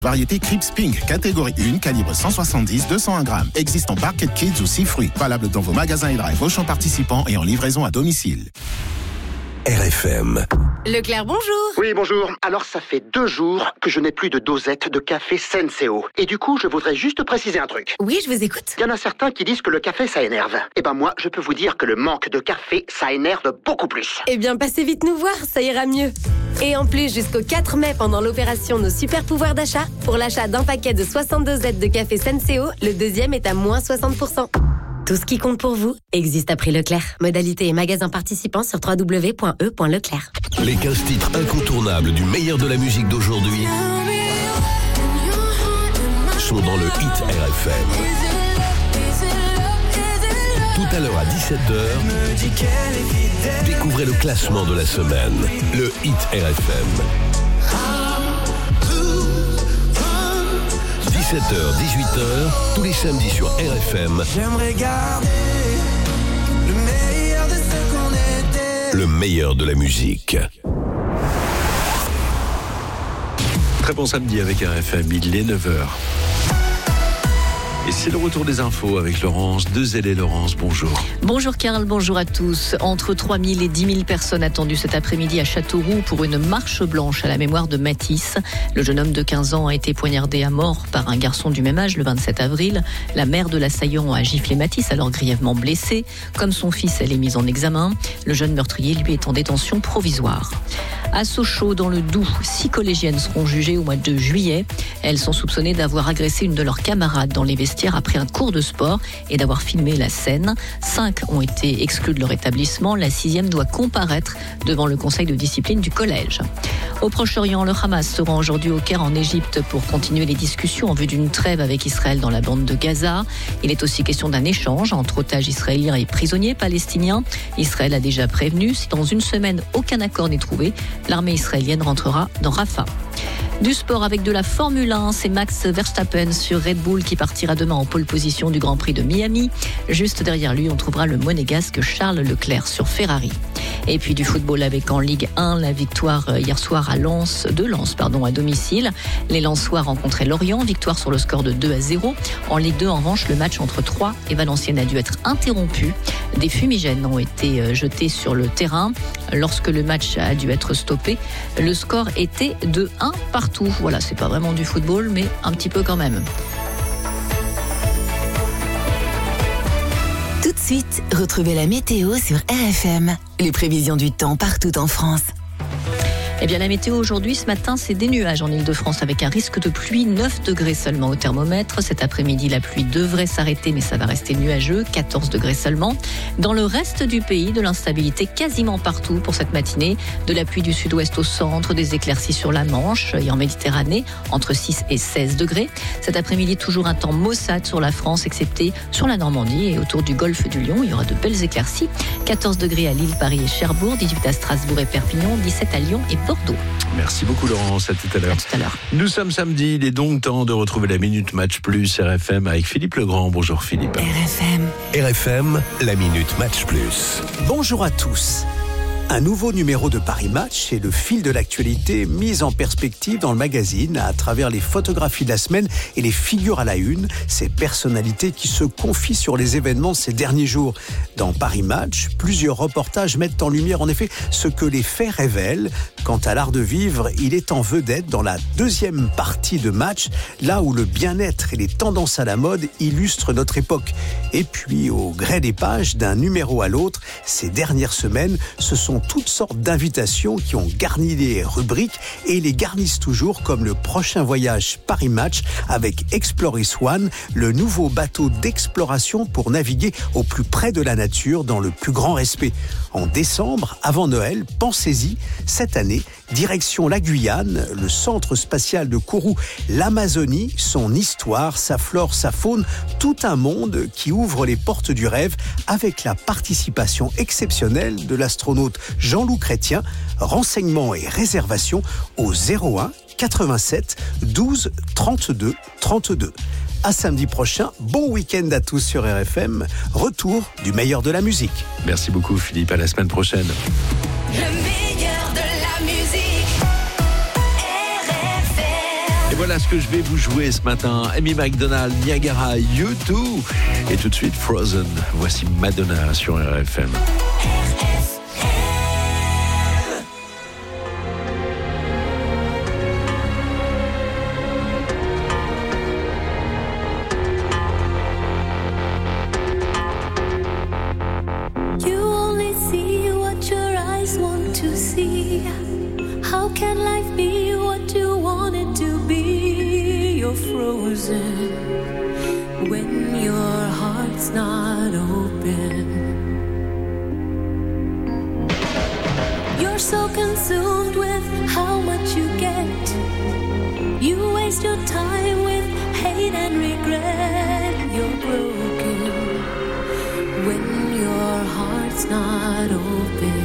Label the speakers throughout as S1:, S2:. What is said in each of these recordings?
S1: Variété Crips Pink, catégorie 1, calibre 170-201 grammes. Existe en Barquet Kids ou 6 fruits. Valable dans vos magasins et drive, Auchan participants et en livraison à domicile.
S2: RFM.
S3: Leclerc, bonjour.
S4: Oui, bonjour. Alors, ça fait 2 jours que je n'ai plus de dosette de café Senseo. Et du coup, je voudrais juste préciser un truc.
S3: Oui, je vous écoute.
S4: Il y en a certains qui disent que le café, ça énerve. Eh ben moi, je peux vous dire que le manque de café, ça énerve beaucoup plus.
S3: Eh bien, passez vite nous voir, ça ira mieux. Et en plus, jusqu'au 4 mai, pendant l'opération Nos Super Pouvoirs d'achat, pour l'achat d'un paquet de 62 dosettes de café Senseo, le deuxième est à moins 60%. Tout ce qui compte pour vous existe à prix Leclerc. Modalité et magasins participants sur www.e.leclerc.
S2: Les 15 titres incontournables du meilleur de la musique d'aujourd'hui sont dans le Hit RFM. Tout à l'heure à 17h, découvrez le classement de la semaine. Le Hit RFM. 17h, 18h, tous les samedis sur RFM.
S5: J'aimerais garder le meilleur de ce qu'on était.
S2: Le meilleur de la musique.
S6: Très bon samedi avec RFM, il est 9h. Et c'est le retour des infos avec Laurence Dezellé. Laurence, bonjour.
S7: Bonjour Karl, bonjour à tous. Entre 3 000 et 10 000 personnes attendues cet après-midi à Châteauroux pour une marche blanche à la mémoire de Matisse. Le jeune homme de 15 ans a été poignardé à mort par un garçon du même âge le 27 avril. La mère de l'assaillant a giflé Matisse, alors grièvement blessée. Comme son fils, elle est mise en examen. Le jeune meurtrier, lui, est en détention provisoire. À Sochaux, dans le Doubs, 6 collégiennes seront jugées au mois de juillet. Elles sont soupçonnées d'avoir agressé une de leurs camarades dans les vestiaires après un cours de sport et d'avoir filmé la scène. 5 ont été exclus de leur établissement. La 6e doit comparaître devant le conseil de discipline du collège. Au Proche-Orient, le Hamas se rend aujourd'hui au Caire en Égypte pour continuer les discussions en vue d'une trêve avec Israël dans la bande de Gaza. Il est aussi question d'un échange entre otages israéliens et prisonniers palestiniens. Israël a déjà prévenu, si dans une semaine aucun accord n'est trouvé, l'armée israélienne rentrera dans Rafah. Du sport avec de la Formule 1, c'est Max Verstappen sur Red Bull qui partira demain en pole position du Grand Prix de Miami. Juste derrière lui, on trouvera le monégasque Charles Leclerc sur Ferrari. Et puis du football avec en Ligue 1, la victoire hier soir à Lens à domicile. Les Lensois rencontraient Lorient, victoire sur le score de 2-0. En Ligue 2, en revanche, le match entre Troyes et Valenciennes a dû être interrompu. Des fumigènes ont été jetés sur le terrain. Lorsque le match a dû être stoppé, le score était de 1 partout. Voilà, c'est pas vraiment du football, mais un petit peu quand même.
S8: Tout de suite, retrouvez la météo sur RFM. Les prévisions du temps partout en France.
S7: Eh bien, la météo aujourd'hui, ce matin, c'est des nuages en Ile-de-France avec un risque de pluie, 9 degrés seulement au thermomètre. Cet après-midi, la pluie devrait s'arrêter, mais ça va rester nuageux, 14 degrés seulement. Dans le reste du pays, de l'instabilité quasiment partout pour cette matinée. De la pluie du sud-ouest au centre, des éclaircies sur la Manche et en Méditerranée, entre 6 et 16 degrés. Cet après-midi, toujours un temps maussade sur la France, excepté sur la Normandie et autour du golfe du Lion. Il y aura de belles éclaircies. 14 degrés à Lille, Paris et Cherbourg, 18 à Strasbourg et Perpignan, 17 à Lyon et Bordeaux.
S6: Merci beaucoup Laurence, à tout à l'heure.
S7: À tout à l'heure.
S6: Nous sommes samedi, il est donc temps de retrouver la Minute Match Plus RFM avec Philippe Legrand. Bonjour Philippe.
S2: RFM, la Minute Match Plus.
S9: Bonjour à tous. Un nouveau numéro de Paris Match et le fil de l'actualité mis en perspective dans le magazine à travers les photographies de la semaine et les figures à la une, ces personnalités qui se confient sur les événements ces derniers jours. Dans Paris Match, plusieurs reportages mettent en lumière en effet ce que les faits révèlent. Quant à l'art de vivre, il est en vedette dans la deuxième partie de Match, là où le bien-être et les tendances à la mode illustrent notre époque. Et puis, au gré des pages, d'un numéro à l'autre, ces dernières semaines, ce sont toutes sortes d'invitations qui ont garni les rubriques et les garnissent toujours, comme le prochain voyage Paris Match avec Exploris One, le nouveau bateau d'exploration pour naviguer au plus près de la nature dans le plus grand respect. En décembre, avant Noël, pensez-y, cette année, direction la Guyane, le centre spatial de Kourou, l'Amazonie, son histoire, sa flore, sa faune, tout un monde qui ouvre les portes du rêve avec la participation exceptionnelle de l'astronaute Jean-Loup Chrétien. Renseignements et réservations au 01 87 12 32 32. À samedi prochain, bon week-end à tous sur RFM. Retour du meilleur de la musique.
S6: Merci beaucoup Philippe, à la semaine prochaine.
S3: Le meilleur de la musique. RFM.
S6: Et voilà. Voilà ce que je vais vous jouer ce matin. Amy McDonald, Niagara, U2 et tout de suite Frozen. Voici Madonna sur RFM.
S10: How can life be what you want it to be? You're frozen when your heart's not open. You're so consumed with how much you get. You waste your time with hate and regret. You're broken when your heart's not open.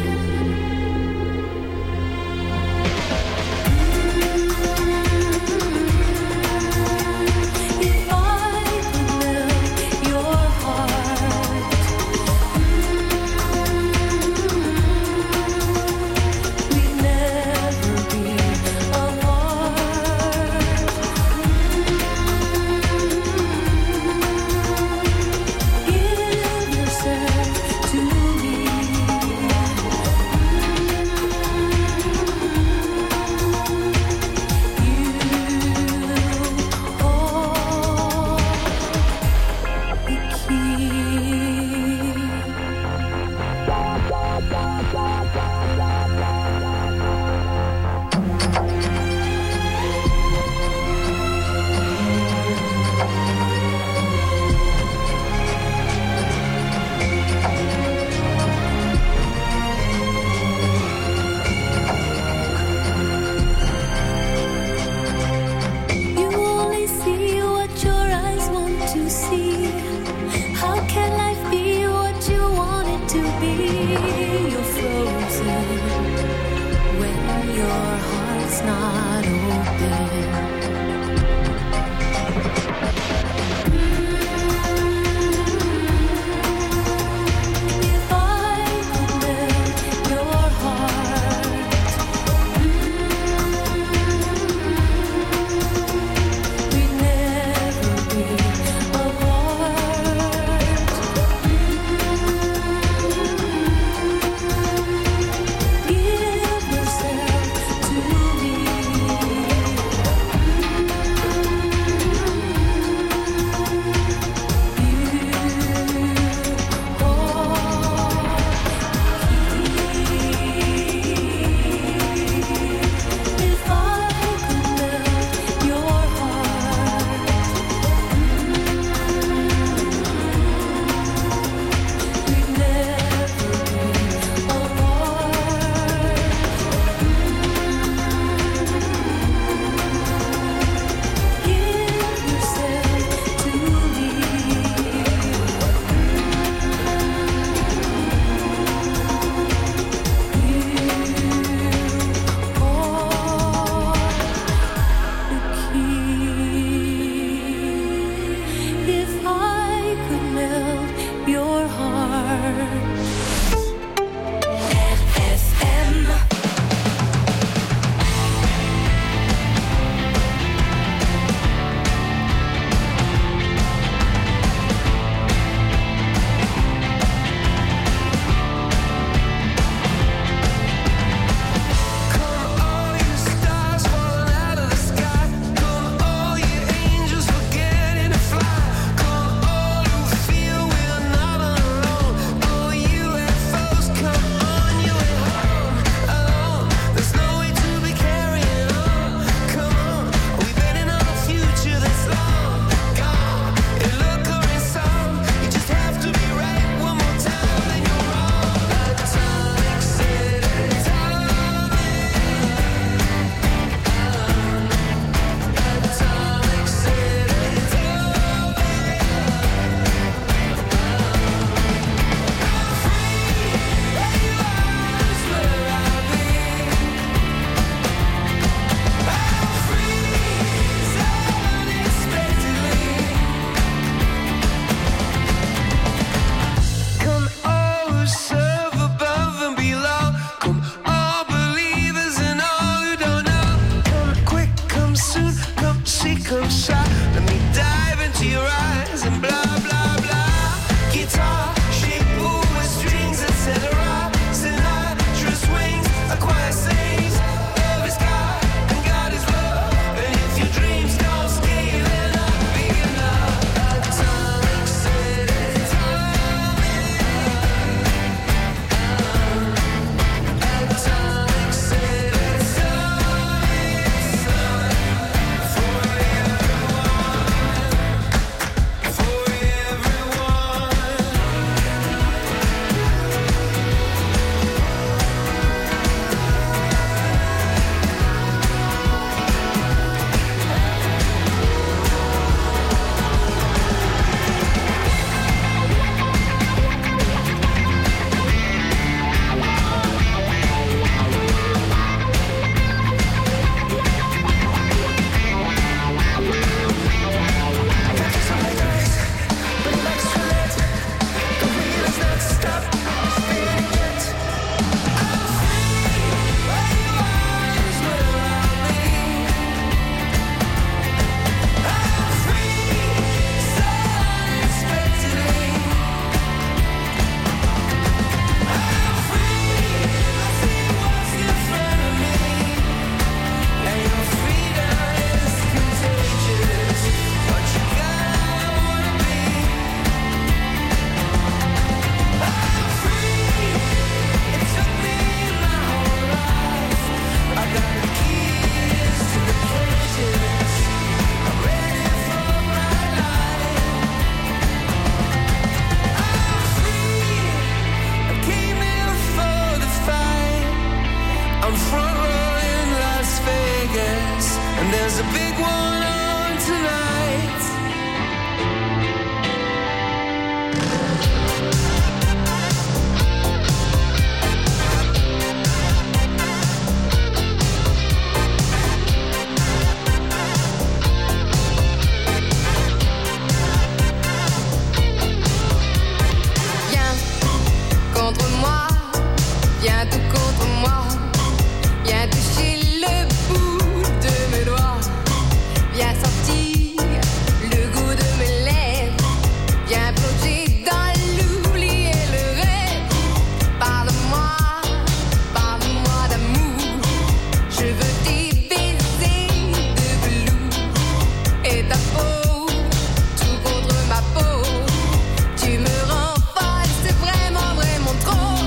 S10: Et ta peau, tout contre ma peau. Tu me rends folle, c'est vraiment, vraiment trop.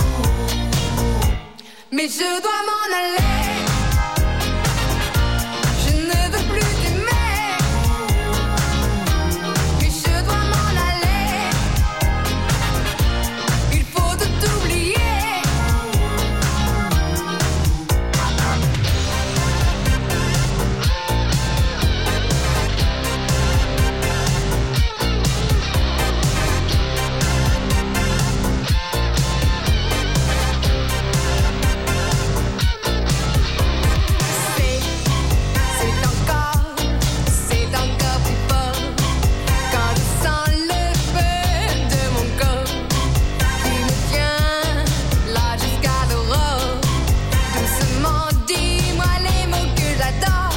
S10: Mais je dois m'en aller. Je ne veux plus t'aimer. Mais je dois m'en aller. Il faut tout oublier. C'est encore plus fort quand je sens le feu de mon corps qui me tient là jusqu'à l'aurore. Doucement, dis-moi les mots que j'adore.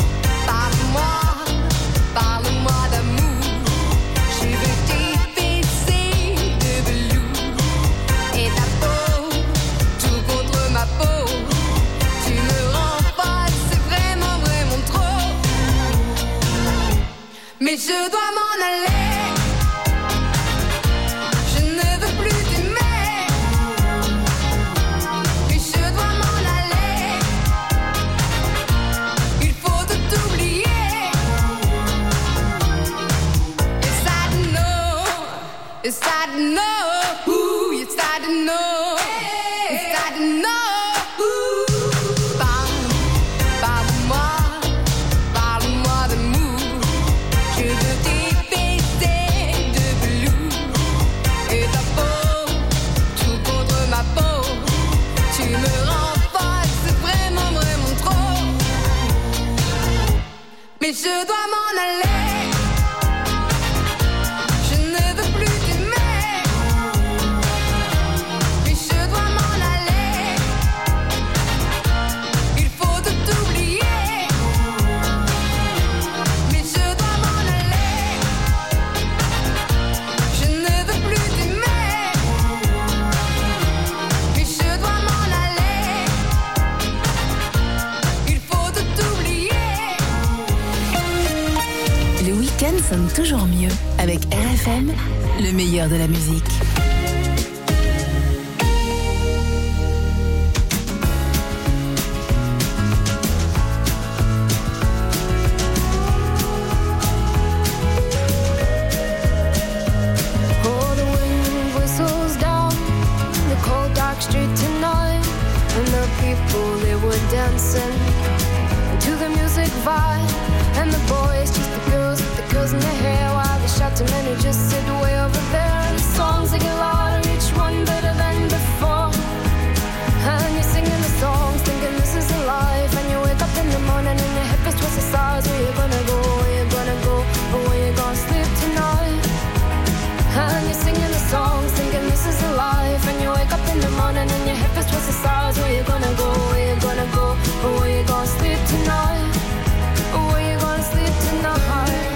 S10: Parle-moi d'amour. Je veux t'épaisser de velours. Et ta peau, tout contre ma peau. Tu me rends folle, c'est vraiment, vraiment trop. Mais je dois m'en aller. Je ne veux plus t'aimer. Mais je dois m'en aller. Il faut tout oublier. Yes, I know. Yes, I know. Ooh, yes, I know. Yes, I know. Parle-moi d'amour. Je veux t'épaiser de velours. Et ta peau, tout contre ma peau. Tu me rends folle, c'est vraiment, vraiment trop. Mais je dois m'en aller. Je ne veux plus t'aimer. Mais je dois m'en aller. Il faut tout oublier. Mais je dois m'en aller. Je ne veux plus t'aimer. Mais je dois m'en aller. Il faut tout oublier.
S8: Le week-end sonne toujours mieux avec RFM, le meilleur de la musique.
S10: Oh, the wind whistles down the cold dark street tonight, and the people they were dancing to the music vibe, and the boys just the girls with the curls in their hair, while the shouting men who just sit way over there. And the songs they get louder, each one better than before. And you're singing the songs, thinking this is a life. And you wake up in the morning and your hip is twisted sides. Where you gonna go? Where you gonna go? Or where you gonna sleep tonight? And you're singing the songs, thinking this is a life. And you wake up in the morning and your hip is twisted sides. Where you gonna go? Where you gonna go? Or where you gonna sleep tonight? Or where you gonna sleep tonight?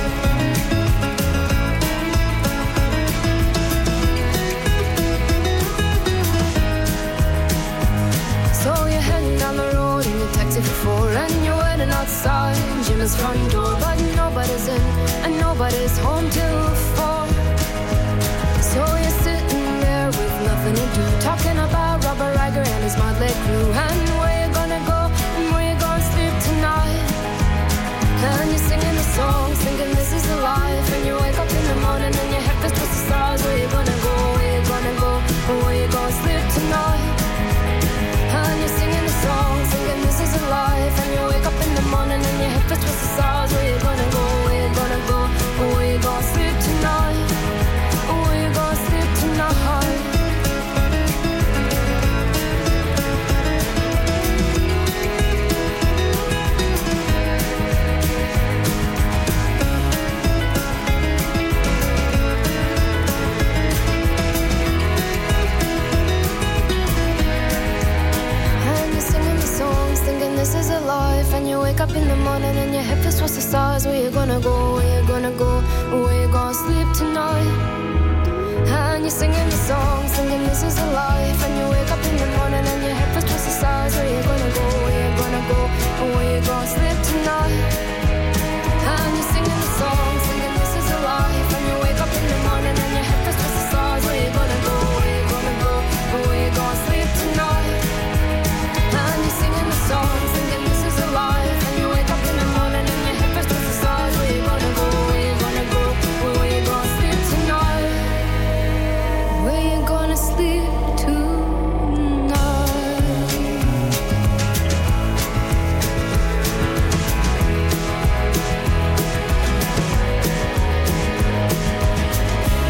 S10: So you're heading down the road in your taxi for 4, and you're waiting outside Jim's front door, but nobody's in and nobody's home till 4. So you're sitting there with nothing to do, talking about Robert Riger and his motley crew, and where you gonna go and where you gonna sleep tonight. And you're singing the songs, thinking this is a life. And you wake up in the morning and your head feels twisted stars. Where you gonna go? Where you gonna go? Or where you gonna sleep tonight? And you're singing the songs, thinking this is a life. And you wake up in the morning and your head feels twisted stars. Where you gonna go? Where you gonna go? Or where you gonna sleep tonight? Or where you gonna sleep tonight? This is a life, and you wake up in the morning and your head feels towards the stars. Where you gonna go? Where you gonna go? Where you gonna sleep tonight? And you're singing the song, singing this is a life. And you wake up in the morning and your head feels towards the stars. Where you gonna go? Where you gonna go? Where you gonna sleep tonight? And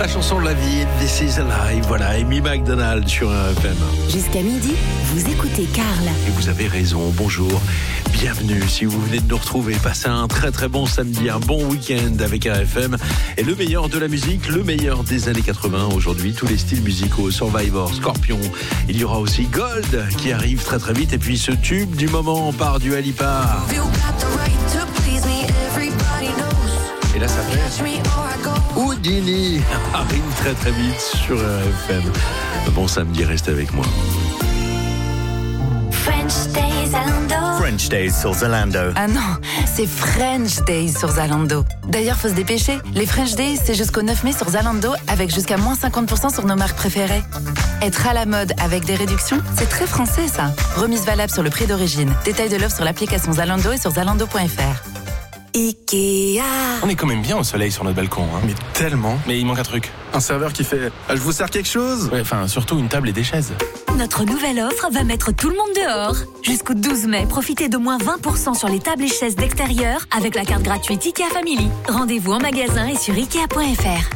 S6: La chanson de la vie, This is Alive. Voilà, Amy McDonald sur RFM.
S8: Jusqu'à midi, vous écoutez Karl.
S6: Et vous avez raison, bonjour, bienvenue. Si vous venez de nous retrouver, passez un très très bon samedi, un bon week-end avec RFM. Et le meilleur de la musique, le meilleur des années 80. Aujourd'hui, tous les styles musicaux, Survivor, Scorpion. Il y aura aussi Gold qui arrive très très vite. Et puis ce tube du moment par Dua Lipa. Et là, ça fait Houdini arrive très très vite sur RFM. Bon samedi, restez avec moi.
S11: French Days sur Zalando.
S8: Ah non, c'est French Days sur Zalando. D'ailleurs, faut se dépêcher. Les French Days, c'est jusqu'au 9 mai sur Zalando avec jusqu'à moins 50% sur nos marques préférées. Être à la mode avec des réductions, c'est très français ça. Remise valable sur le prix d'origine. Détail de l'offre sur l'application Zalando et sur zalando.fr. Ikea.
S12: On est quand même bien au soleil sur notre balcon, hein. Mais tellement. Mais il manque un truc. Un serveur qui fait « Je vous sers quelque chose ?» Ouais, enfin, surtout une table et des chaises.
S13: Notre nouvelle offre va mettre tout le monde dehors. Jusqu'au 12 mai, profitez de moins 20% sur les tables et chaises d'extérieur avec la carte gratuite Ikea Family. Rendez-vous en magasin et sur Ikea.fr.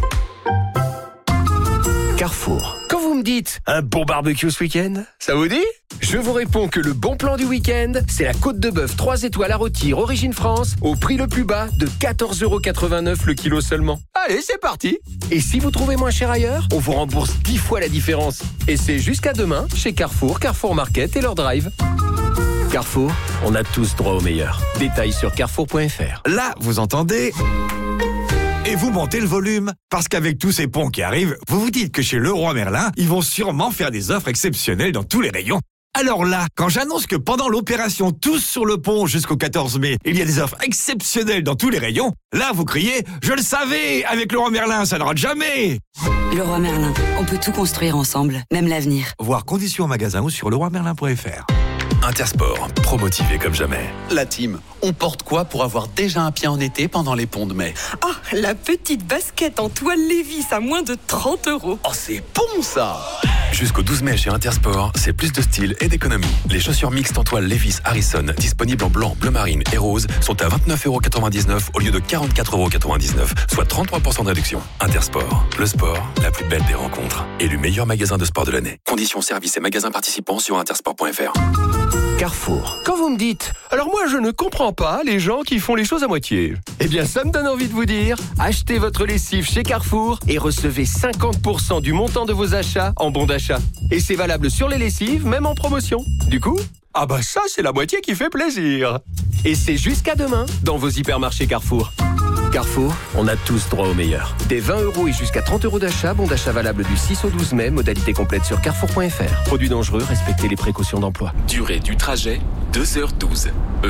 S14: Carrefour. Quand vous me dites un bon barbecue ce week-end, ça vous dit? Je vous réponds que le bon plan du week-end, c'est la côte de bœuf 3 étoiles à rôtir Origine France au prix le plus bas de 14,89€ le kilo seulement. Allez, c'est parti. Et si vous trouvez moins cher ailleurs, on vous rembourse 10 fois la différence. Et c'est jusqu'à demain chez Carrefour, Carrefour Market et leur drive. Carrefour, on a tous droit au meilleur. Détails sur carrefour.fr.
S15: Là, vous entendez? Et vous montez le volume. Parce qu'avec tous ces ponts qui arrivent, vous vous dites que chez Leroy Merlin, ils vont sûrement faire des offres exceptionnelles dans tous les rayons. Alors là, quand j'annonce que pendant l'opération Tous sur le pont jusqu'au 14 mai, il y a des offres exceptionnelles dans tous les rayons, là vous criez « Je le savais, avec Leroy Merlin, ça ne rate jamais !»
S16: Leroy Merlin, on peut tout construire ensemble, même l'avenir.
S15: Voir conditions en magasin ou sur leroymerlin.fr.
S17: Intersport, promotivé comme jamais. La team, on porte quoi pour avoir déjà un pied en été pendant les ponts de mai?
S18: Ah, la petite basket en toile Lévis à moins de 30€.
S17: Oh, c'est bon ça! Jusqu'au 12 mai chez Intersport, c'est plus de style et d'économie. Les chaussures mixtes en toile Levi's Harrison, disponibles en blanc, bleu marine et rose, sont à 29,99€ au lieu de 44,99€, soit 33% de réduction. Intersport, le sport, la plus belle des rencontres. Élu meilleur magasin de sport de l'année. Conditions, services et magasins participants sur intersport.fr.
S14: Carrefour. Quand vous me dites « Alors moi je ne comprends pas les gens qui font les choses à moitié », eh bien ça me donne envie de vous dire « Achetez votre lessive chez Carrefour et recevez 50% du montant de vos achats en bon d'achat. » Et c'est valable sur les lessives, même en promotion. Du coup, ah bah ça c'est la moitié qui fait plaisir. Et c'est jusqu'à demain dans vos hypermarchés Carrefour. Carrefour, on a tous droit au meilleur. Des 20€ et jusqu'à 30€ d'achat, bon d'achat valable du 6 au 12 mai, modalité complète sur carrefour.fr. Produits dangereux, respectez les précautions d'emploi.
S19: Durée du trajet, 2h12.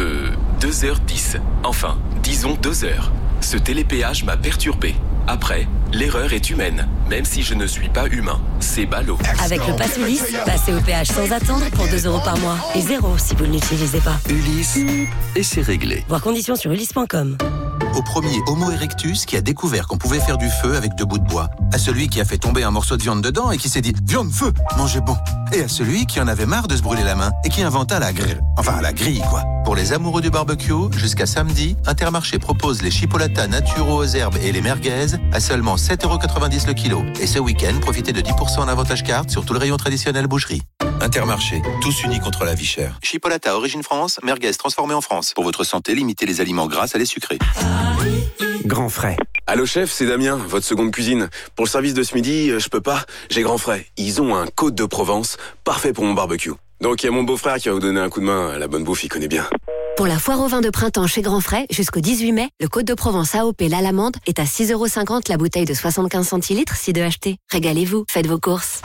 S19: 2h10. Enfin, disons 2 heures. Ce télépéage m'a perturbé. Après, l'erreur est humaine, même si je ne suis pas humain. C'est ballot.
S20: Avec le pass Ulysse, passez au péage sans attendre pour 2€ par mois. Et 0 si vous ne l'utilisez pas.
S2: Ulysse, et c'est réglé.
S20: Voir conditions sur ulysse.com.
S21: Au premier Homo erectus qui a découvert qu'on pouvait faire du feu avec 2 bouts de bois. À celui qui a fait tomber un morceau de viande dedans et qui s'est dit « Viande, feu, mangez bon !» Et à celui qui en avait marre de se brûler la main et qui inventa la grille. Enfin, la grille, quoi. Pour les amoureux du barbecue, jusqu'à samedi, Intermarché propose les chipolatas naturaux aux herbes et les merguez à seulement 7,90€ le kilo. Et ce week-end, profitez de 10% en avantage carte sur tout le rayon traditionnel boucherie. Intermarché, tous unis contre la vie chère. Chipolata Origine France, merguez transformée en France. Pour votre santé, limitez les aliments gras à les sucrés.
S9: Grand frais.
S22: Allô chef, c'est Damien, votre seconde cuisine. Pour le service de ce midi, je peux pas, j'ai Grand Frais. Ils ont un Côte de Provence, parfait pour mon barbecue. Donc il y a mon beau-frère qui va vous donner un coup de main, la bonne bouffe, il connaît bien.
S3: Pour la foire au vin de printemps chez Grand Frais, jusqu'au 18 mai, le Côte de Provence AOP l'Alamande est à 6,50€ la bouteille de 75 centilitres si 2 achetés. Régalez-vous, faites vos courses.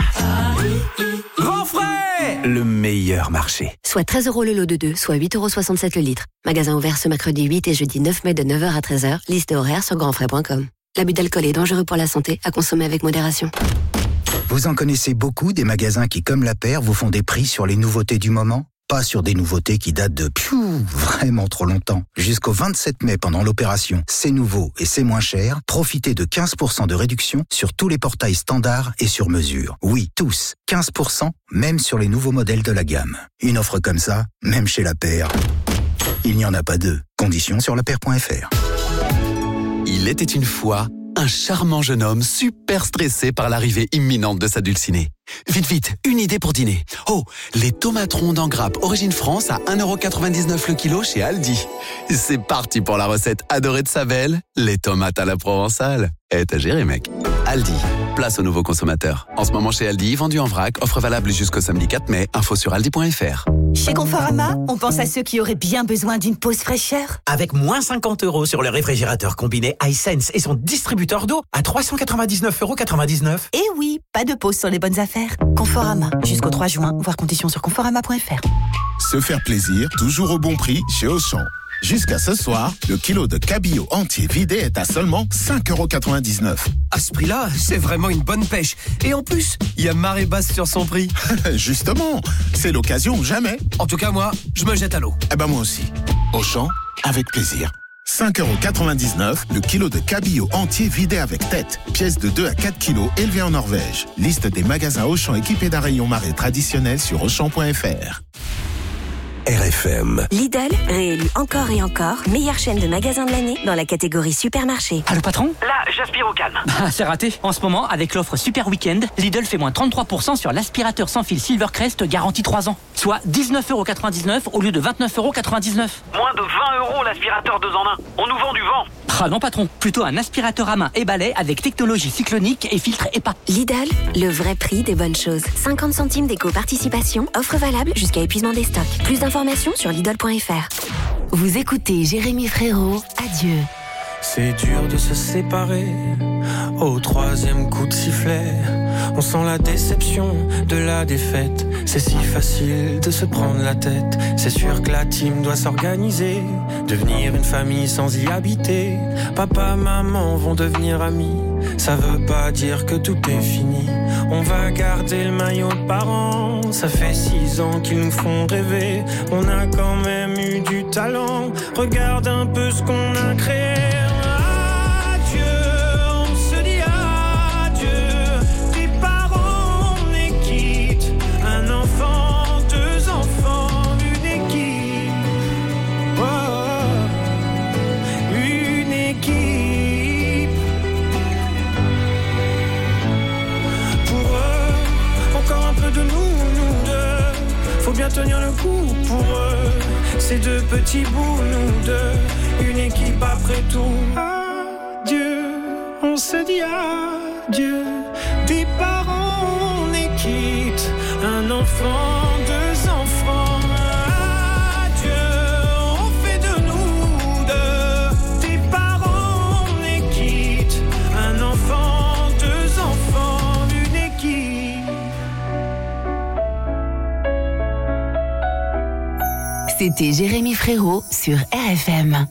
S9: Grand Frais, le meilleur marché.
S3: Soit 13€ le lot de 2, soit 8,67€ le litre. Magasin ouvert ce mercredi 8 et jeudi 9 mai de 9h à 13h. Liste horaire sur grandfrais.com. L'abus d'alcool est dangereux pour la santé, à consommer avec modération.
S23: Vous en connaissez beaucoup des magasins qui, comme La Paire, vous font des prix sur les nouveautés du moment? Pas sur des nouveautés qui datent de vraiment trop longtemps. Jusqu'au 27 mai, pendant l'opération C'est nouveau et c'est moins cher, profitez de 15% de réduction sur tous les portails standards et sur mesure. Oui, tous. 15%, même sur les nouveaux modèles de la gamme. Une offre comme ça, même chez La Paire, il n'y en a pas deux. Conditions sur lapaire.fr.
S17: Il était une fois
S1: un charmant jeune homme super stressé par l'arrivée imminente de sa dulcinée. Vite, vite, une idée pour dîner. Oh, les tomates rondes en grappe Origine France à 1,99€ le kilo chez Aldi. C'est parti pour la recette adorée de sa belle, les tomates à la provençale. T'as géré, mec. Aldi, place aux nouveaux consommateurs. En ce moment chez Aldi, vendu en vrac, offre valable jusqu'au samedi 4 mai, info sur aldi.fr.
S4: Chez Conforama, on pense à ceux qui auraient bien besoin d'une pause fraîcheur.
S5: Avec moins 50€ sur le réfrigérateur combiné iSense et son distributeur d'eau à 399,99€.
S4: Et oui, pas de pause sur les bonnes affaires. Conforama, jusqu'au 3 juin, voir conditions sur conforama.fr.
S24: Se faire plaisir, toujours au bon prix chez Auchan. Jusqu'à ce soir, le kilo de cabillaud entier vidé est à seulement 5,99€.
S25: À ce prix-là, c'est vraiment une bonne pêche. Et en plus, il y a marée basse sur son prix.
S24: Justement, c'est l'occasion ou jamais.
S25: En tout cas, moi, je me jette à l'eau.
S24: Eh ben moi aussi. Auchan, avec plaisir. 5,99€ le kilo de cabillaud entier vidé avec tête. Pièce de 2 à 4 kilos élevée en Norvège. Liste des magasins Auchan équipés d'un rayon marée traditionnel sur Auchan.fr.
S2: RFM.
S26: Lidl, réélu encore et encore meilleure chaîne de magasins de l'année dans la catégorie supermarché.
S27: Allô patron ?
S28: Là, j'aspire au calme.
S27: Ah, c'est raté. En ce moment, avec l'offre Super Weekend, Lidl fait moins 33% sur l'aspirateur sans fil Silvercrest garantie 3 ans. Soit 19,99€ au lieu de 29,99€.
S28: Moins de 20€ l'aspirateur 2 en 1. On nous vend du vent.
S27: Ah non patron, plutôt un aspirateur à main et balai avec technologie cyclonique et filtre EPA.
S26: Lidl, le vrai prix des bonnes choses. 50 centimes d'éco-participation, offre valable jusqu'à épuisement des stocks. Plus d'informations sur Lidl.fr. Vous écoutez Jérémy Frérot, adieu.
S29: C'est dur de se séparer. Au 3e coup de sifflet, on sent la déception de la défaite. C'est si facile de se prendre la tête. C'est sûr que la team doit s'organiser, devenir une famille sans y habiter. Papa, maman vont devenir amis. Ça veut pas dire que tout est fini. On va garder le maillot de parents. Ça fait 6 ans qu'ils nous font rêver. On a quand même eu du talent. Regarde un peu ce qu'on a créé. Faut bien tenir le coup pour eux. Ces 2 petits bouts, nous 2. Une équipe après tout. Adieu, on se dit adieu. Des parents, on est quitte. Un enfant, 2 enfants. Adieu, on fait de nous 2. Des parents, on est quitte. Un enfant, 2 enfants, une équipe.
S26: C'était Jérémy Frérot sur RFM.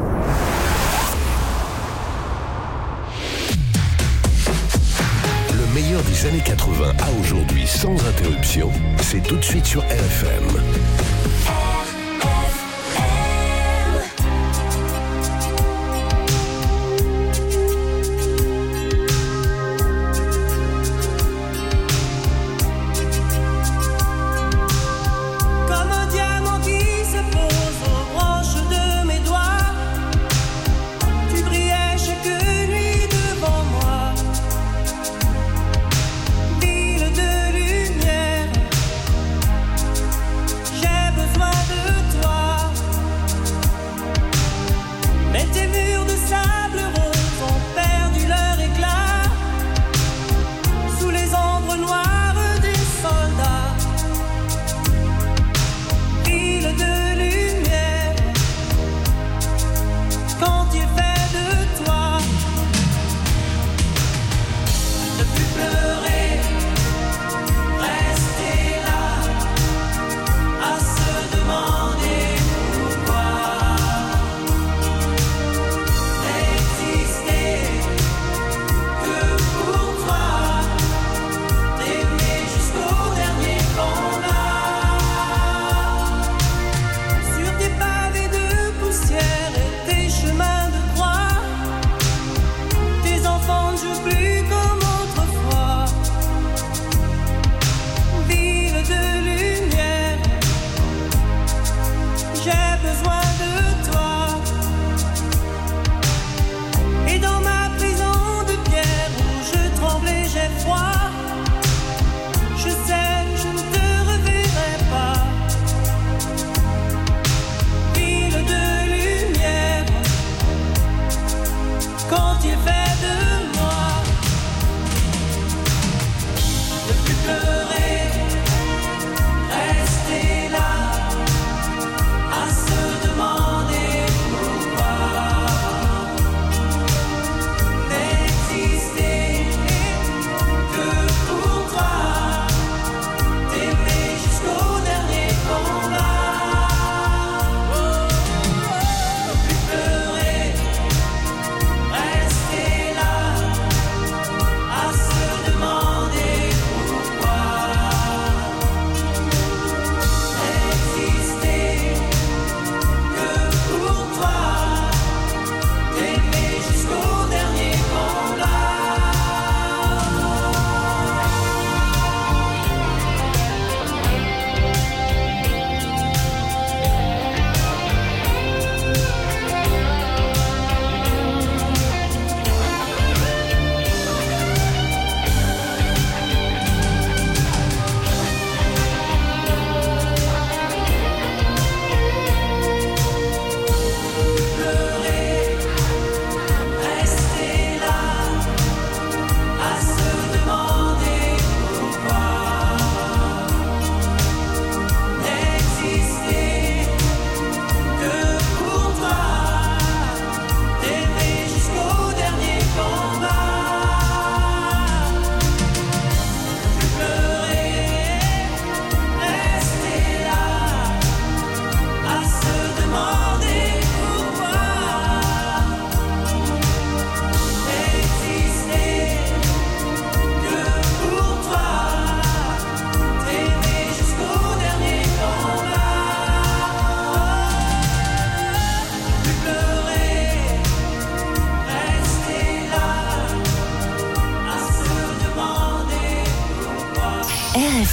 S2: Le meilleur des années 80 à aujourd'hui sans interruption, c'est tout de suite sur RFM.
S30: Ville de lumière,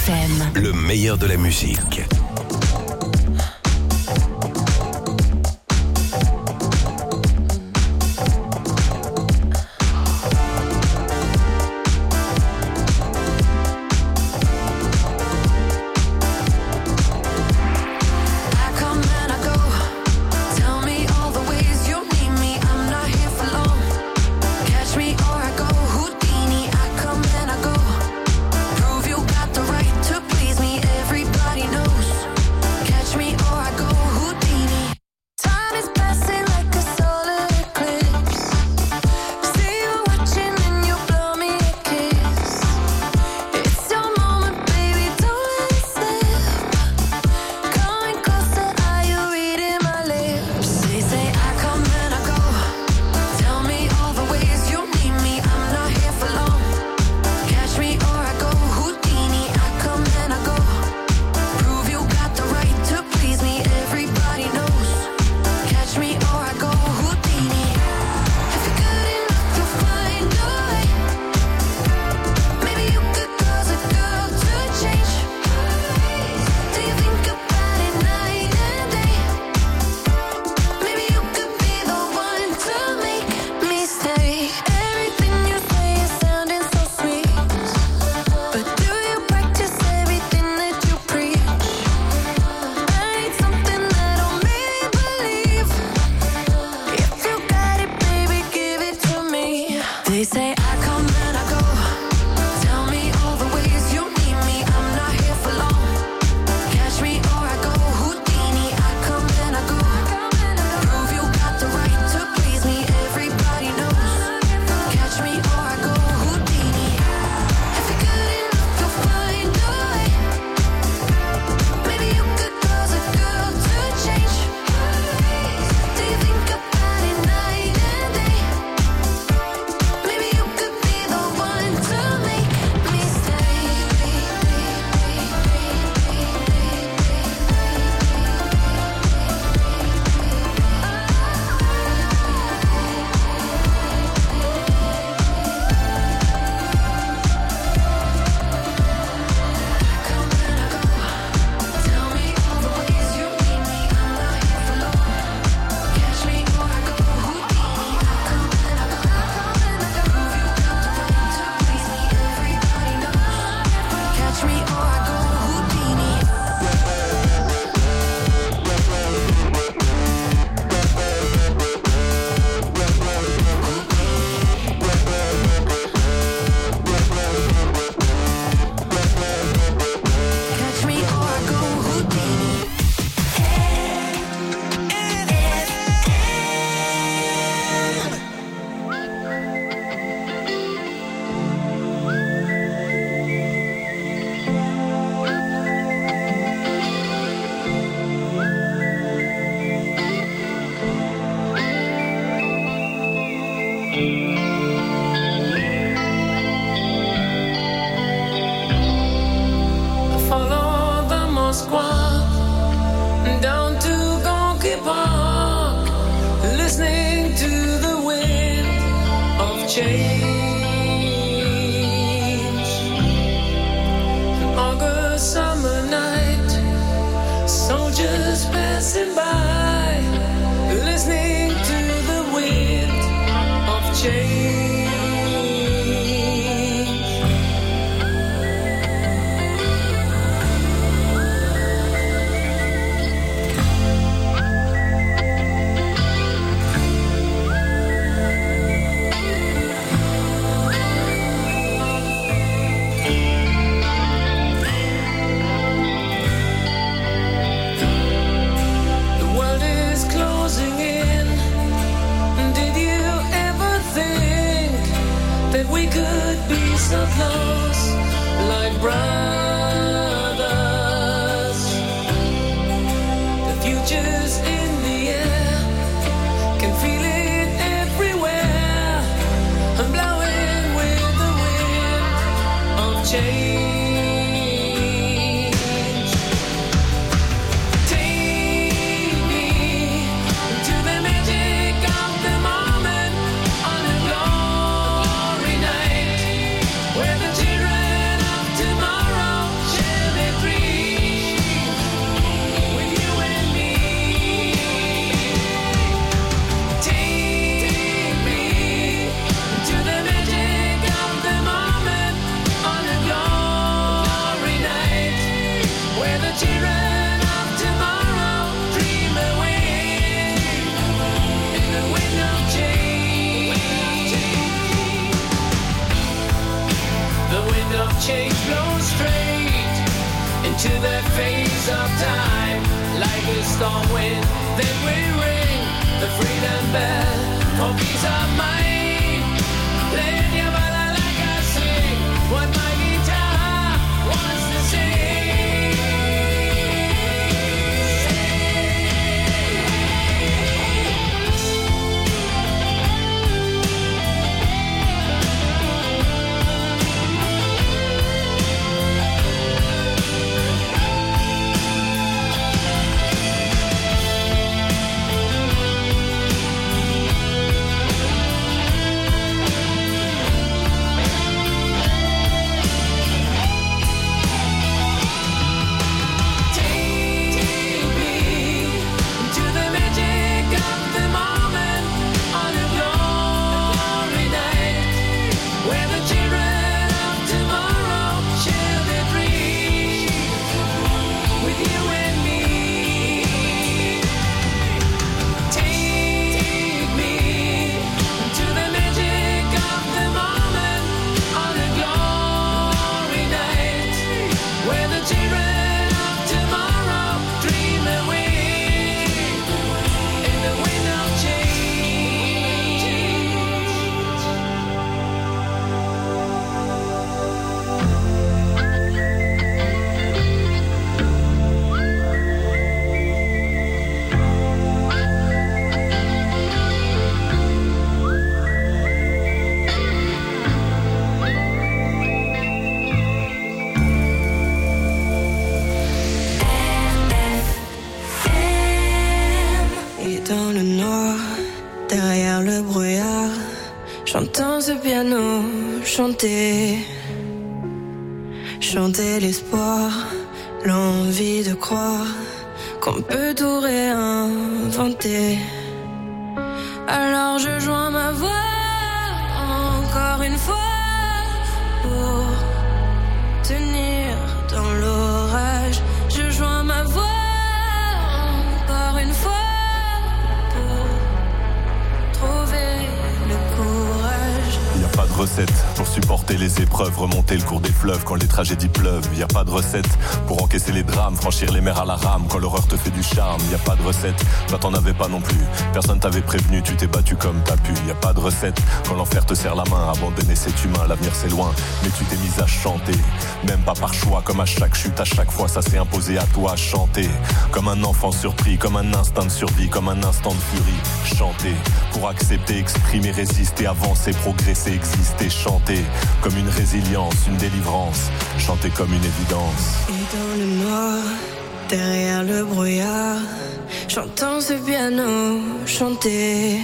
S4: FM.
S2: Le meilleur de la musique.
S6: Where the children of tomorrow into the face of time. Like a storm wind, then we ring the freedom bell for peace of mind. Playing your ballad like I sing, what my guitar wants to sing.
S7: J'entends ce piano chanter, chanter l'espoir, l'envie de croire qu'on peut tout réinventer. Alors je joins ma voix encore une fois pour tenir dans l'orage. Je joins ma voix encore une fois pour trouver le courage.
S8: Y a pas de recette pour supporter les épreuves, remonter le cours des fleuves quand les tragédies pleuvent. Y a pas de recette pour encaisser les drames, franchir les mers à la rame quand l'horreur te fait du charme. Y a pas de recette, bah t'en avais pas non plus. Personne t'avait prévenu, tu t'es battu comme t'as pu. Y a pas de recette quand l'enfer te serre la main. Abandonner c'est humain, l'avenir c'est loin, mais tu t'es mise à chanter. Même pas par choix, comme à chaque chute, à chaque fois ça s'est imposé à toi. Chanter comme un enfant surpris, comme un instinct de survie, comme un instant de furie. Chanter pour accepter, exprimer, résister, avancer, progresser, exister. Chanter comme une résilience, une délivrance. Chanter comme une évidence.
S7: Et dans le noir, derrière le brouillard, j'entends ce piano chanter.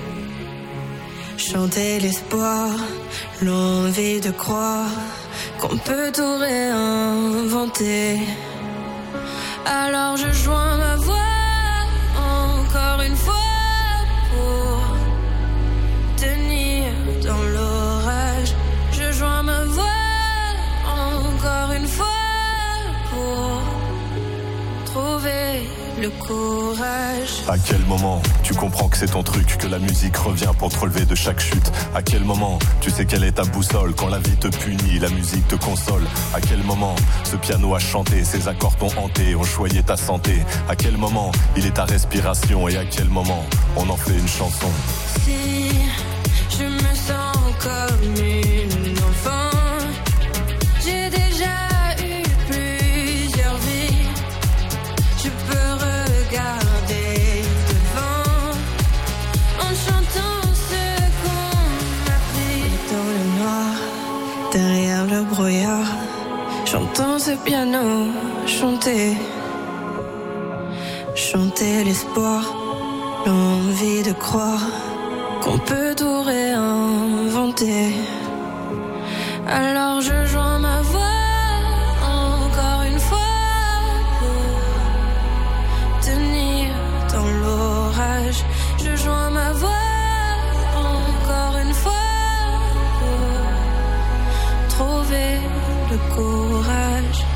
S7: Chanter l'espoir, l'envie de croire qu'on peut tout réinventer. Alors je joins ma voix encore une fois pour tenir dans l'orage. Je joins ma voix encore une fois pour trouver le courage.
S8: À quel moment tu comprends que c'est ton truc, que la musique revient pour te relever de chaque chute? À quel moment tu sais quelle est ta boussole? Quand la vie te punit, la musique te console. À quel moment ce piano a chanté, ses accords t'ont hanté, ont choyé ta santé? À quel moment il est ta respiration? Et à quel moment on en fait une chanson?
S7: Si je me sens comme une enfant, j'ai déjà eu plusieurs vies. Je peux regarder devant en chantant ce qu'on m'a pris. Dans le noir, derrière le brouillard, j'entends ce piano chanter. Chanter l'espoir, l'envie de croire qu'on peut tout réinventer. Alors je joins ma voix encore une fois pour tenir dans l'orage. Je joins ma voix encore une fois pour trouver le courage.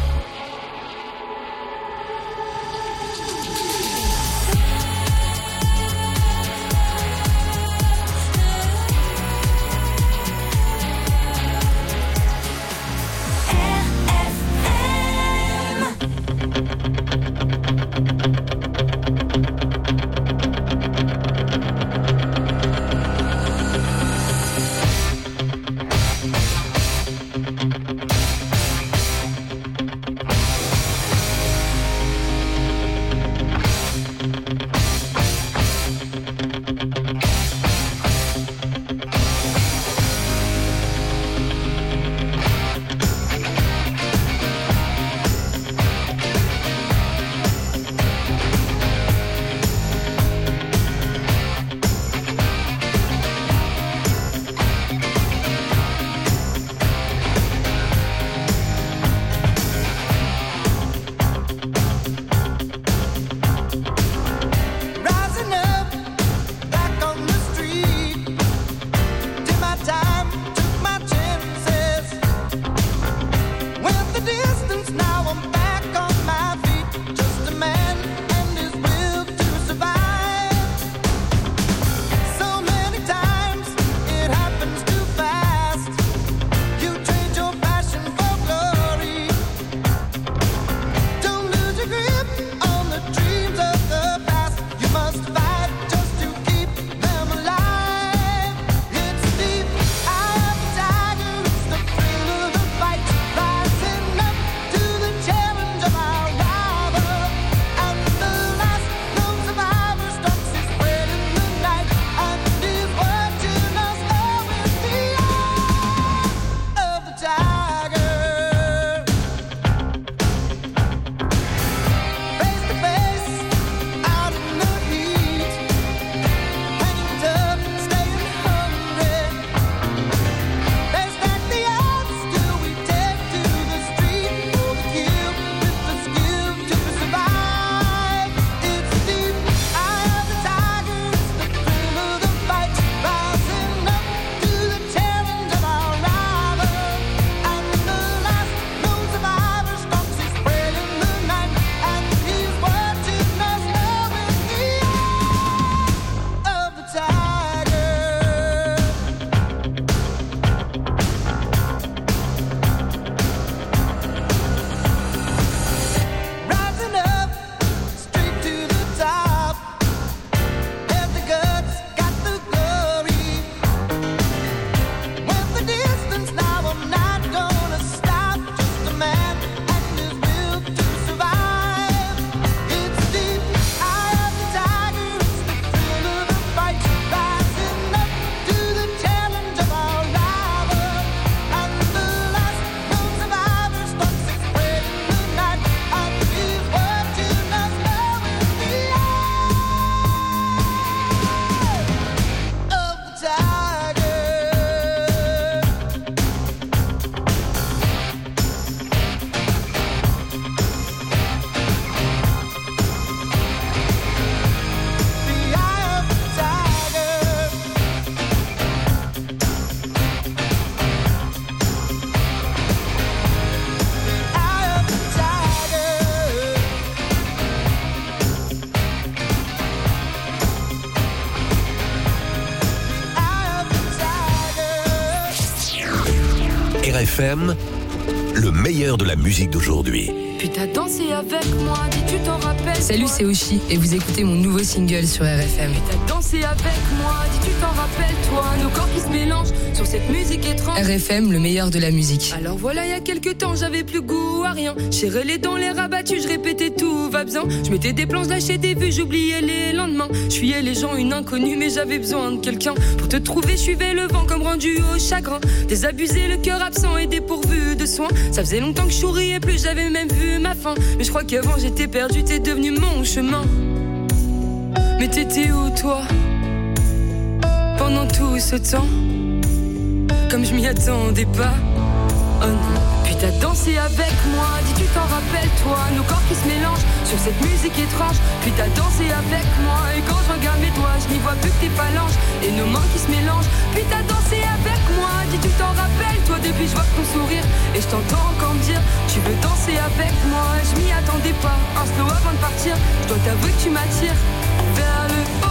S2: RFM, le meilleur de la musique d'aujourd'hui.
S10: Puis t'as dansé avec moi, dis tu t'en rappelles.
S11: Salut, c'est Oshi et vous écoutez mon nouveau single sur RFM.
S10: Puis t'as dansé avec moi, dis tu t'en rappelles toi. Nos corps qui se mélangent sur cette musique étrange.
S11: RFM, le meilleur de la musique.
S10: Alors voilà, il y a quelques temps, j'avais plus goût à rien. J'ai les dents, les rabattus, je répétais tout va bien. Je mettais des plans, je lâchais des vues, j'oubliais les lendemains. Je fuyais les gens, une inconnue, mais j'avais besoin de quelqu'un. Pour te trouver, je suivais le vent comme rendu au chagrin. Désabusé, le cœur absent et dépourvu de soins. Ça faisait longtemps que je souriais plus, j'avais même vu ma fin. Mais je crois qu'avant j'étais perdu, t'es devenu mon chemin. Mais t'étais où toi pendant tout ce temps? Comme je m'y attendais pas. Oh non. Puis t'as dansé avec moi, dis tu t'en rappelles toi. Nos corps qui se mélangent sur cette musique étrange. Puis t'as dansé avec moi. Et quand je regarde mes doigts, je n'y vois plus que tes phalanges et nos mains qui se mélangent. Puis t'as dansé avec moi, dis tu t'en rappelles toi. Depuis je vois ton sourire et je t'entends encore me dire tu veux danser avec moi. Je m'y attendais pas, un slow avant de partir. Je dois t'avouer que tu m'attires vers le haut.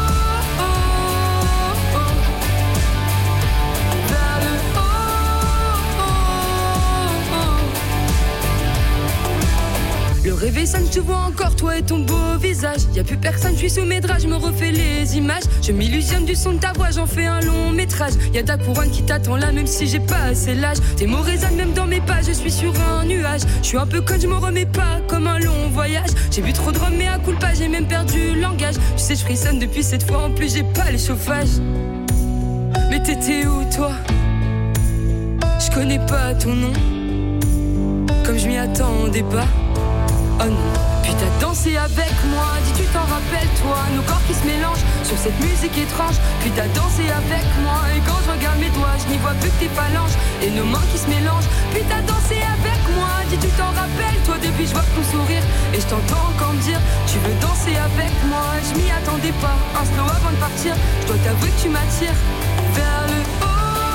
S10: Le réveil sonne, je te vois encore, toi et ton beau visage. Y'a plus personne, je suis sous mes draps, je me refais les images. Je m'illusionne du son de ta voix, j'en fais un long métrage. Y'a ta couronne qui t'attend là, même si j'ai pas assez l'âge. Tes mots résonnent même dans mes pas, je suis sur un nuage. Je suis un peu conne, je m'en remets pas, comme un long voyage. J'ai bu trop de rhum, mais à coup pas, j'ai même perdu le langage. Tu sais, je frissonne depuis cette fois, en plus j'ai pas les chauffages. Mais t'étais où toi? Je connais pas ton nom, comme je m'y attendais pas. Oh non. Puis t'as dansé avec moi, dis tu t'en rappelles toi. Nos corps qui se mélangent sur cette musique étrange. Puis t'as dansé avec moi. Et quand je regarde mes doigts, je n'y vois plus que tes phalanges et nos mains qui se mélangent. Puis t'as dansé avec moi, dis tu t'en rappelles toi. Depuis je vois ton sourire et je t'entends encore me dire tu veux danser avec moi. Je m'y attendais pas, un slow avant de partir. Je dois t'avouer que tu m'attires vers le haut.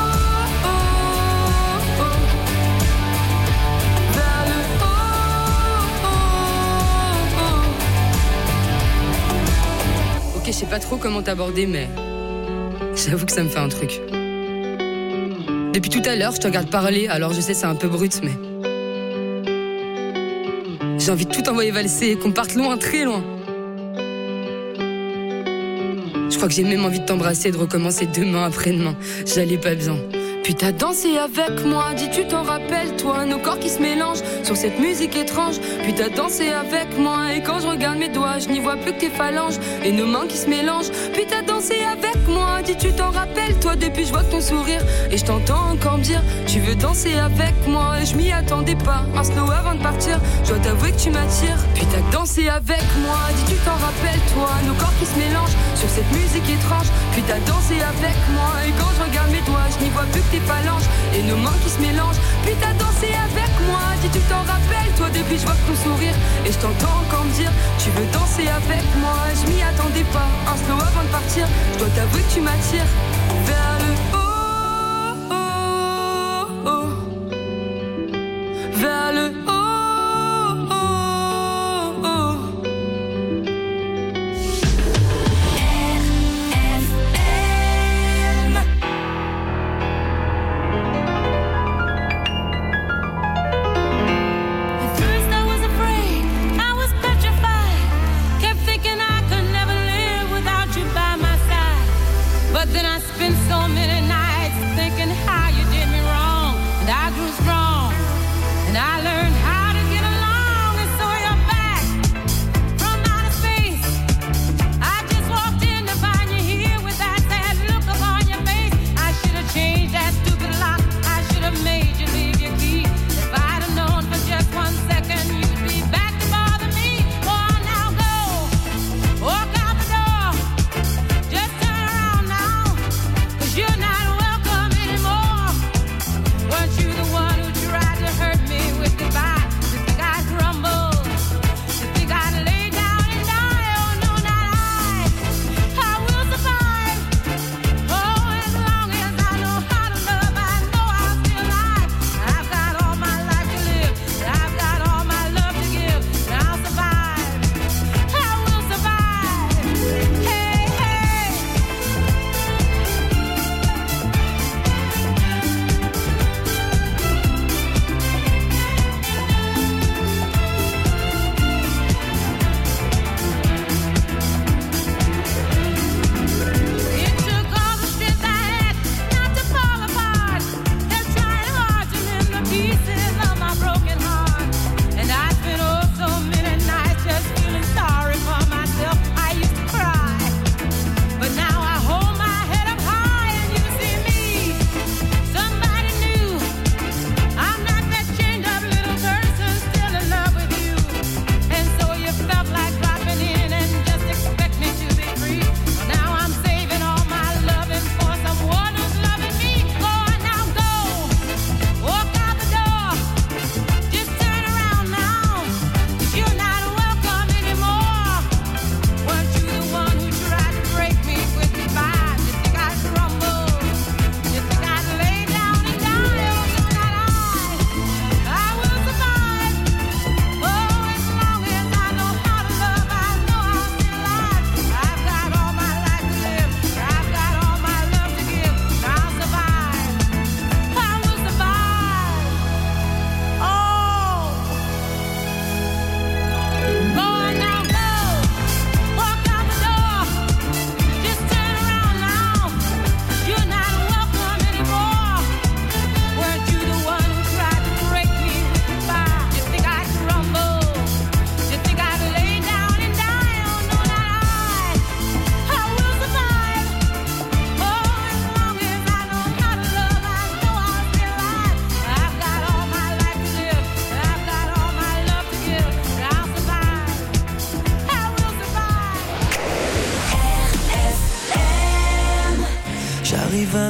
S10: Ok, je sais pas trop comment t'aborder, mais j'avoue que ça me fait un truc. Depuis tout à l'heure, je te regarde parler, alors je sais c'est un peu brut, mais j'ai envie de tout envoyer valser et qu'on parte loin, très loin. Je crois que j'ai même envie de t'embrasser et de recommencer demain après-demain. J'allais pas bien. Puis t'as dansé avec moi, dis tu t'en rappelles toi. Nos corps qui se mélangent sur cette musique étrange. Puis t'as dansé avec moi. Et quand je regarde mes doigts, je n'y vois plus que tes phalanges et nos mains qui se mélangent. Puis t'as dansé avec moi, dis tu t'en rappelles toi. Depuis je vois ton sourire et je t'entends encore me dire tu veux danser avec moi. Et je m'y attendais pas, un slow avant de partir. Je dois t'avouer que tu m'attires. Puis t'as dansé avec moi, dis tu t'en rappelles toi. Nos corps qui se mélangent sur cette musique étrange. Puis t'as dansé avec moi. Et quand je regarde mes doigts, je n'y vois plus que tes phalanges et nos mains qui se mélangent. Puis t'as dansé avec moi, dis tu t'en rappelles toi. Depuis je vois ton sourire et je t'entends encore me dire tu veux danser avec moi. Je m'y attendais pas, un slow avant de partir. Je dois t'avouer que tu m'attires vers le haut, vers le haut.
S12: Then I spent so many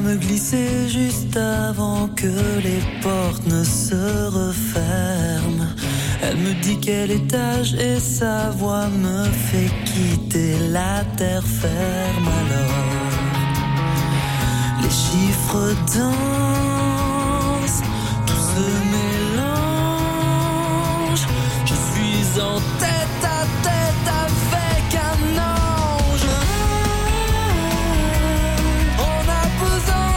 S12: me glisser juste avant que les portes ne se referment. Elle me dit quel étage et sa voix me fait quitter la terre ferme. Alors les chiffres dansent, tout se mélange. Je suis en tête à tête avec un ange. On a besoin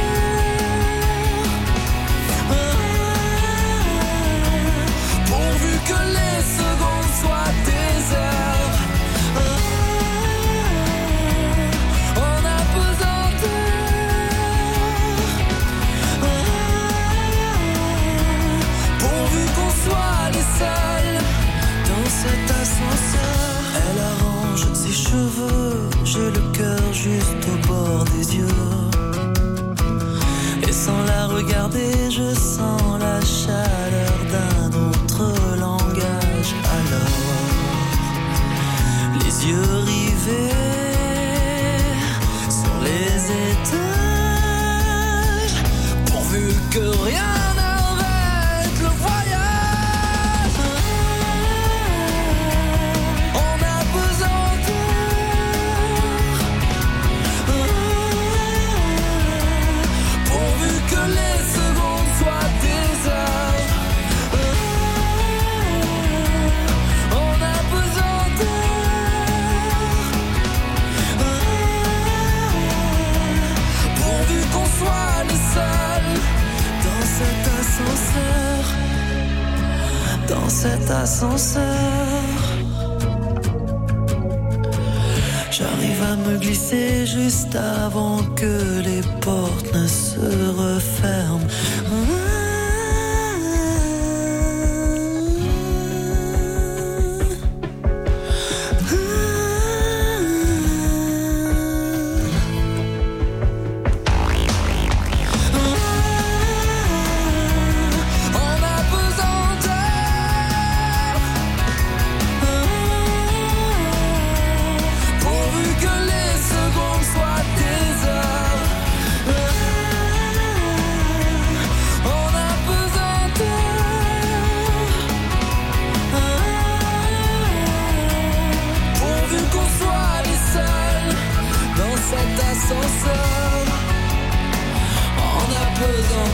S12: pourvu que les secondes soient des heures. On a besoin pourvu qu'on soit les seuls dans cet ascenseur. Elle arrange ses cheveux, j'ai le cœur juste au bord des yeux. Et sans la regarder, je sens la chaleur d'un autre langage. Alors, les yeux rivés sur les étages, pourvu que rien n'arrête le voyage. On a besoin pourvu que les secondes soient des heures. On a besoin pourvu qu'on soit les seuls dans cet ascenseur. Dans cet ascenseur, j'arrive à me glisser juste avant que les portes ne se referment. On a besoin pourvu que les secondes soient des heures. On a besoin pourvu qu'on soit les seuls dans cet ascenseur. On a besoin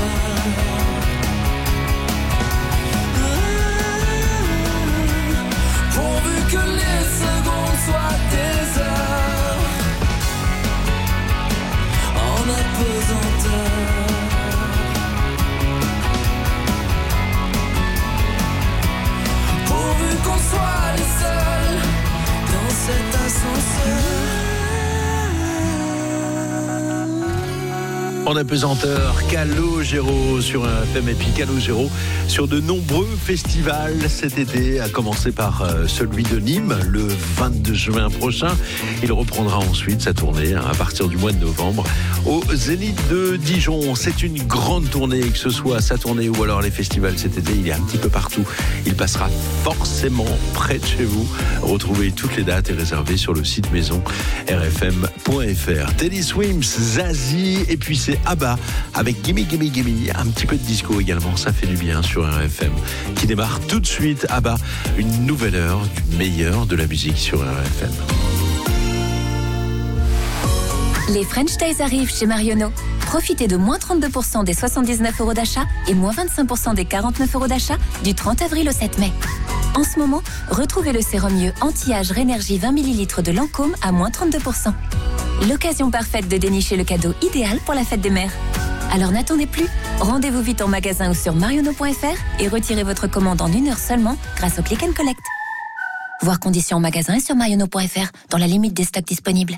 S12: pourvu que les secondes soient des heures. On a besoin pourvu qu'on soit les seuls dans cet ascenseur.
S13: En apesanteur, Calogero sur un FM et puis Calogero sur de nombreux festivals cet été, à commencer par celui de Nîmes le 22 juin prochain. Il reprendra ensuite sa tournée à partir du mois de novembre au Zénith de Dijon. C'est une grande tournée, que ce soit sa tournée ou alors les festivals cet été, il est un petit peu partout. Il passera forcément près de chez vous. Retrouvez toutes les dates et réservez sur le site maison rfm.fr. Teddy Swims, Zazie, et puis c'est ABBA avec Gimme Gimme Gimme, un petit peu de disco également, ça fait du bien sur RFM, qui démarre tout de suite. ABBA, une nouvelle heure du meilleur de la musique sur RFM.
S14: Les French Days arrivent chez Marionneau. Profitez de moins 32% des 79 € d'achat et moins 25% des 49 € d'achat du 30 avril au 7 mai. En ce moment, retrouvez le sérum mieux anti-âge Rénergie 20 ml de Lancôme à moins 32%. L'occasion parfaite de dénicher le cadeau idéal pour la fête des mères. Alors n'attendez plus, rendez-vous vite en magasin ou sur marionneau.fr et retirez votre commande en 1 heure seulement grâce au Click & Collect. Voir conditions en magasin et sur marionneau.fr dans la limite des stocks disponibles.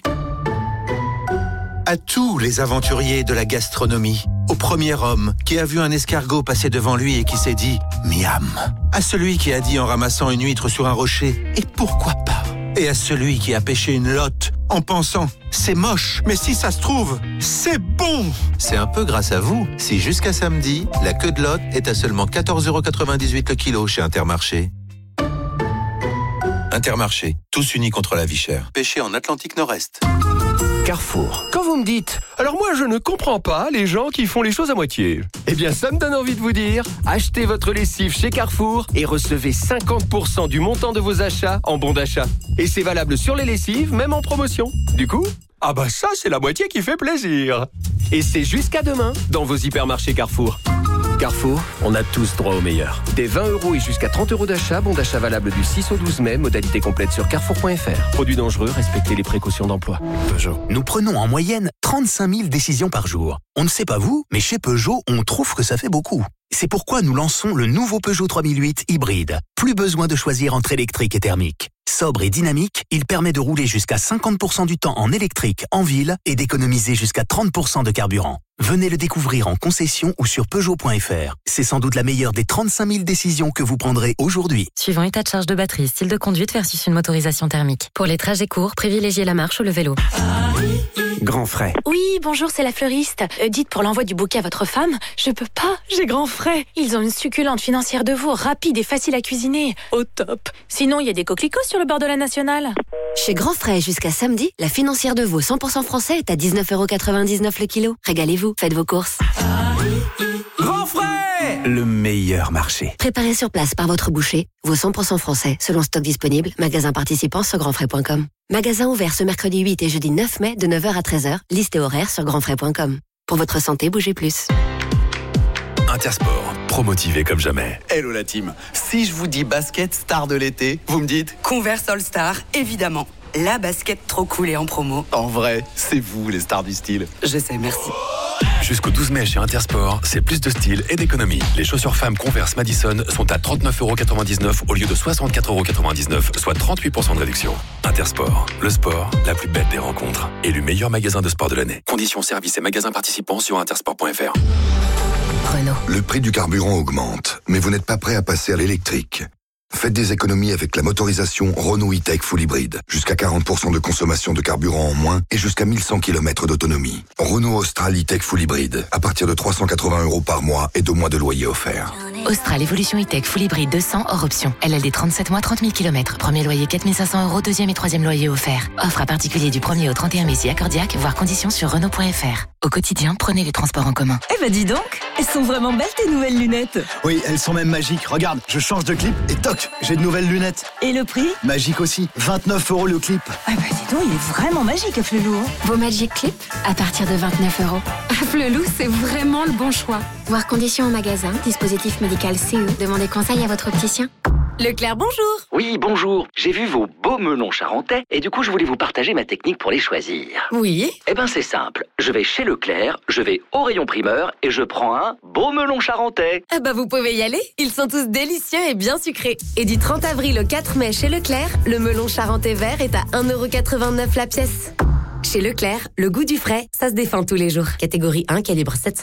S15: À tous les aventuriers de la gastronomie, au premier homme qui a vu un escargot passer devant lui et qui s'est dit « miam », à celui qui a dit en ramassant une huître sur un rocher « et pourquoi pas », et à celui qui a pêché une lotte en pensant « c'est moche, mais si ça se trouve, c'est bon ». C'est un peu grâce à vous si jusqu'à samedi, la queue de lotte est à seulement 14,98 € le kilo chez Intermarché. Intermarché, tous unis contre la vie chère. Pêché en Atlantique Nord-Est.
S25: Carrefour. Quand vous me dites « Alors moi, je ne comprends pas les gens qui font les choses à moitié », eh bien, ça me donne envie de vous dire « Achetez votre lessive chez Carrefour et recevez 50% du montant de vos achats en bon d'achat. » Et c'est valable sur les lessives, même en promotion. Du coup, ah bah ça, c'est la moitié qui fait plaisir. Et c'est jusqu'à demain dans vos hypermarchés Carrefour. Carrefour, on a tous droit au meilleur. Des 20 € et jusqu'à 30 € d'achat, bon d'achat valable du 6 au 12 mai, modalité complète sur carrefour.fr. Produits dangereux, respectez les précautions d'emploi.
S3: Peugeot. Nous prenons en moyenne 35 000 décisions par jour. On ne sait pas vous, mais chez Peugeot, on trouve que ça fait beaucoup. C'est pourquoi nous lançons le nouveau Peugeot 3008 hybride. Plus besoin de choisir entre électrique et thermique. Sobre et dynamique, il permet de rouler jusqu'à 50% du temps en électrique en ville et d'économiser jusqu'à 30% de carburant. Venez le découvrir en concession ou sur Peugeot.fr. C'est sans doute la meilleure des 35 000 décisions que vous prendrez aujourd'hui.
S9: Suivant état de charge de batterie, style de conduite versus une motorisation thermique. Pour les trajets courts, privilégiez la marche ou le vélo.
S25: Grand frais.
S16: Oui, bonjour, c'est la fleuriste. Dites pour l'envoi du bouquet à votre femme, je peux pas, j'ai grand frais. Ils ont une succulente financière de veau, rapide et facile à cuisiner. Au top. Sinon, il y a des coquelicots sur le bord de la Nationale.
S26: Chez Grand Frais, jusqu'à samedi, la financière de veau 100% français est à 19,99 € le kilo. Régalez-vous, faites vos courses.
S25: Grand frais, le meilleur marché.
S26: Préparé sur place par votre boucher, veau 100% français, selon stock disponible, magasin participant sur grandfrais.com. Magasin ouvert ce mercredi 8 et jeudi 9 mai de 9h à 13h, liste et horaire sur grandfrais.com. Pour votre santé, bougez plus.
S17: Intersport, promotivé comme jamais.
S1: Hello la team. Si je vous dis basket star de l'été, vous me dites
S18: Converse All Star, évidemment. La basket trop cool et en promo.
S1: En vrai, c'est vous les stars du style.
S18: Je sais, merci.
S17: Jusqu'au 12 mai chez Intersport, c'est plus de style et d'économie. Les chaussures femmes Converse Madison sont à 39,99 € au lieu de 64,99 €, soit 38% de réduction. Intersport, le sport, la plus belle des rencontres. Élu meilleur magasin de sport de l'année. Conditions, services et magasins participants sur intersport.fr.
S26: Renault.
S19: Le prix du carburant augmente, mais vous n'êtes pas prêt à passer à l'électrique. Faites des économies avec la motorisation Renault E-Tech Full Hybrid. Jusqu'à 40% de consommation de carburant en moins et jusqu'à 1100 km d'autonomie. Renault Austral E-Tech Full Hybrid. À partir de 380 € par mois et 2 mois de loyer offert.
S9: Austral Evolution E-Tech Full Hybrid 200 hors option. LLD 37 mois, 30 000 km. Premier loyer 4 500 €, deuxième et troisième loyer offert. Offre à particulier du 1er au 31 mai si accordiaque, voire conditions sur Renault.fr. Au quotidien, prenez les transports en commun.
S20: Eh ben dis donc, elles sont vraiment belles tes nouvelles lunettes.
S21: Oui, elles sont même magiques. Regarde, je change de clip et toc, j'ai de nouvelles lunettes.
S20: Et le prix ?
S21: Magique aussi, 29 € le clip.
S20: Ah bah dis donc, il est vraiment magique à Flelou.
S26: Vos Magic Clip à partir de 29 €.
S10: À Flelou, c'est vraiment le bon choix.
S26: Voir conditions en magasin, dispositif médical CE. Demandez conseil à votre opticien.
S10: Leclerc, bonjour.
S22: Oui, bonjour. J'ai vu vos beaux melons charentais et du coup, je voulais vous partager ma technique pour les choisir.
S10: Oui.
S22: Eh ben, c'est simple. Je vais chez Leclerc, je vais au rayon primeur et je prends un beau melon charentais.
S10: Ah bah, vous pouvez y aller. Ils sont tous délicieux et bien sucrés. Et du 30 avril au 4 mai chez Leclerc, le melon charentais vert est à 1,89 € la pièce. Chez Leclerc, le goût du frais, ça se défend tous les jours. Catégorie 1, calibre 700.